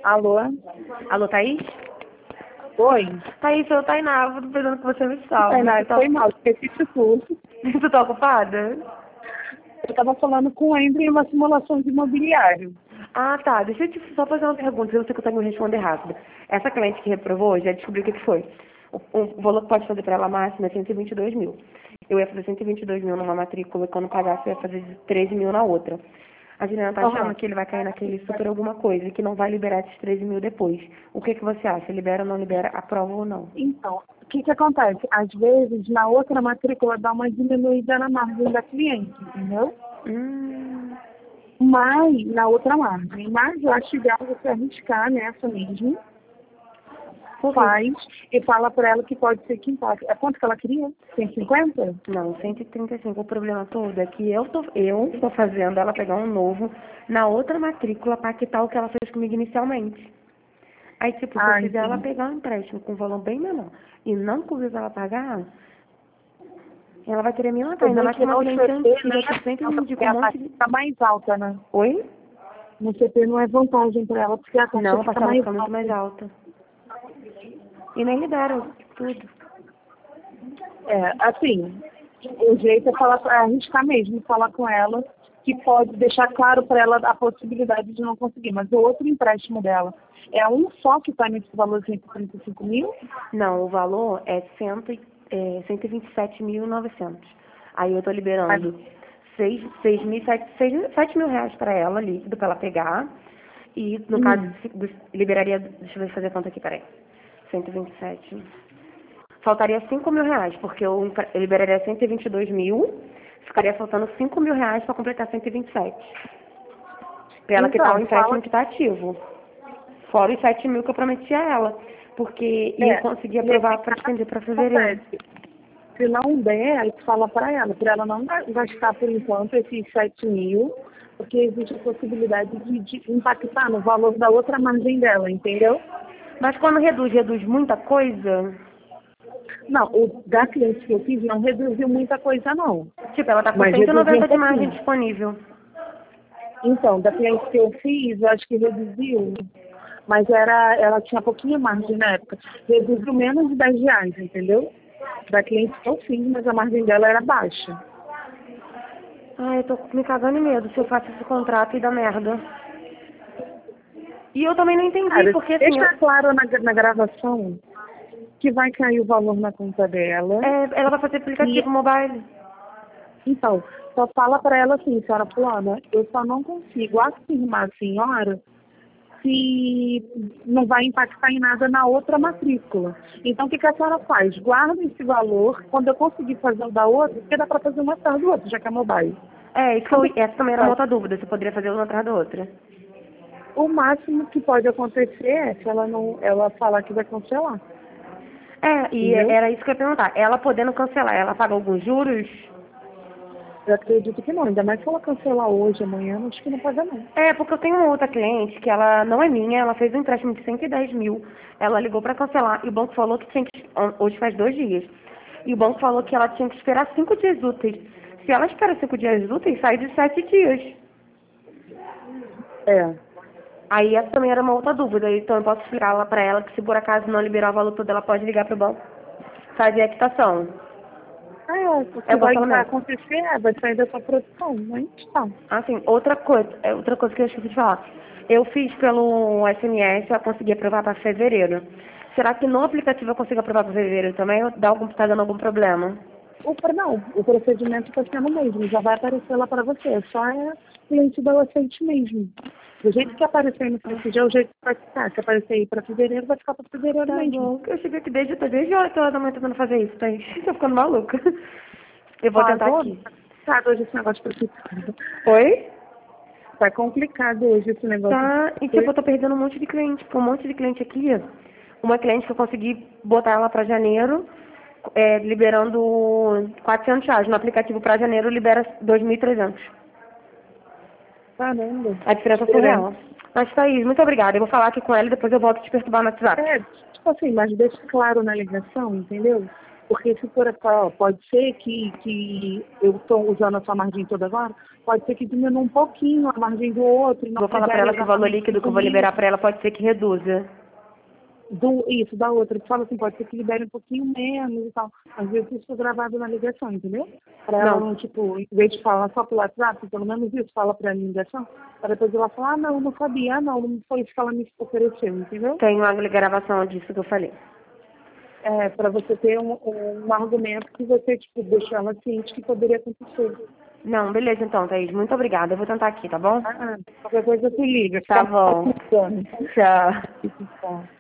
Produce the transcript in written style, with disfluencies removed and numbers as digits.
Alô? Alô, Thaís? Oi? Thaís, sou Tainá, eu tô precisando que você me salve. Tainá, foi mal, esqueci de tudo. Tu tá ocupada? Eu tava falando com o Andrew em uma simulação de imobiliário. Ah, tá. Deixa eu só fazer uma pergunta, se você consegue me responder rápido. Essa cliente que reprovou, já descobriu o que foi. O valor que pode fazer para ela máximo é 122 mil. Eu ia fazer 122 mil numa matrícula e quando pagasse eu ia fazer 13 mil na outra. A Juliana tá achando que ele vai cair naquele super alguma coisa e que não vai liberar esses 13 mil depois. O que você acha? Libera ou não libera? Aprova ou não? Então, o que acontece? Às vezes, na outra matrícula dá uma diminuída na margem da cliente, entendeu? Mas, na outra margem. Mas eu acho ideal você arriscar nessa mesmo. Faz e fala pra ela que pode ser que empate. É quanto que ela queria? 150? Não, 135. O problema todo é que eu tô fazendo ela pegar um novo na outra matrícula para quitar o que ela fez comigo inicialmente. Aí, tipo, se eu fizer ela pegar um empréstimo com um valor bem menor e não cobrir ela pagar, ela vai querer me matar. Ainda mais que uma cliente antiga que sempre me indicou um monte de... Tá mais alta, né? Oi? No CP não é vantagem pra ela, porque a taxa Não, a fica parcela mais fica muito mais alta. E nem liberam tudo. É, assim, o jeito é falar, é arriscar mesmo, falar com ela, que pode deixar claro para ela a possibilidade de não conseguir. Mas o outro empréstimo dela é um só que está nesse valor de 135 mil? Não, o valor é 127.900. Aí eu tô liberando 7 mil reais para ela, líquido, para ela pegar. E, no caso, liberaria... Deixa eu ver fazer a conta aqui, peraí. 127. Faltaria 5 mil reais, porque eu liberaria 122 mil. Ficaria faltando 5 mil reais para completar 127. Para ela quitar o empréstimo que está ativo. Fora os 7 mil que eu prometi a ela. Porque ia conseguir aprovar para estender para fevereiro. Se não der, aí tu fala para ela não gastar por enquanto esses 7 mil, porque existe a possibilidade de impactar no valor da outra margem dela, entendeu? Mas quando reduz muita coisa? Não, o da cliente que eu fiz não reduziu muita coisa, não. Tipo, ela tá com 190 de margem disponível. Então, da cliente que eu fiz, eu acho que reduziu, mas ela tinha pouquinha margem na época. Reduziu menos de 10 reais, entendeu? Da cliente que eu fiz, mas a margem dela era baixa. Ai, eu tô me cagando em medo se eu faço esse contrato e dá merda. E eu também não entendi, Cara, porque assim... deixa claro na gravação que vai cair o valor na conta dela. Ela vai fazer aplicativo mobile. Então, só fala para ela assim, senhora fulana, eu só não consigo afirmar a senhora se não vai impactar em nada na outra matrícula. Então, o que a senhora faz? Guarda esse valor, quando eu conseguir fazer o da outra, porque dá para fazer uma atrás do outro, já que é mobile. Essa também era uma outra dúvida, você poderia fazer uma atrás da outra. O máximo que pode acontecer é se ela falar que vai cancelar. Era isso que eu ia perguntar. Ela podendo cancelar, ela paga alguns juros? Eu acredito que não, ainda mais se ela cancelar hoje, amanhã, acho que não paga não. Porque eu tenho uma outra cliente que ela não é minha, ela fez um empréstimo de 110 mil, ela ligou para cancelar e o banco falou que tinha que, hoje faz 2 dias, e o banco falou que ela tinha que esperar 5 dias úteis. Se ela espera 5 dias úteis, sai de 7 dias. Aí essa também era uma outra dúvida, então eu posso explicar lá para ela que se por acaso não liberar o valor todo, ela pode ligar para o banco, fazer a quitação. O que vai acontecer vai sair dessa produção, mas tá. Assim, outra coisa que eu esqueci de falar. Eu fiz pelo SMS, eu consegui aprovar para fevereiro. Será que no aplicativo eu consigo aprovar para fevereiro também ou tá dando algum problema? Não, o procedimento está sendo o mesmo, já vai aparecer lá para você, só é cliente dar o aceite mesmo. Do jeito que aparecer aí no site, é o jeito que vai ficar. Se aparecer aí para fevereiro, vai ficar para fevereiro mesmo. Bom. Eu cheguei aqui desde 8 horas da manhã tentando fazer isso, tá? Tô ficando maluca. Eu vou tentar aqui. Tá hoje esse negócio para ficar. Oi? Tá complicado hoje esse negócio. Tá, e tipo, eu tô perdendo um monte de cliente, porque um monte de cliente aqui, uma cliente que eu consegui botar ela pra janeiro, liberando 400 reais. No aplicativo pra janeiro libera 2.300. Caramba. A diferença é surreal. Mas, Thaís, muito obrigada. Eu vou falar aqui com ela e depois eu volto te perturbar no WhatsApp. Tipo assim, mas deixa claro na ligação, entendeu? Porque se for pode ser que eu estou usando a sua margem toda agora, pode ser que diminua um pouquinho a margem do outro. E não Vou falar para ela que o valor líquido que eu vou liberar para ela pode ser que reduza. Isso, da outra. Tu fala assim, pode ser que libere um pouquinho menos e tal. Às vezes isso foi gravado na ligação, entendeu? Pra ela não, tipo, em vez de falar só pelo WhatsApp, pelo menos isso, fala pra mim ligação, para depois ela falar, não sabia, não foi isso que ela me ofereceu, entendeu? Tem uma gravação disso que eu falei. Para você ter um argumento que você, tipo, deixar ela ciente que poderia acontecer. Não, beleza então, Thaís. Muito obrigada. Eu vou tentar aqui, tá bom? Qualquer coisa você liga. Tá bom. Tchau. Tchau.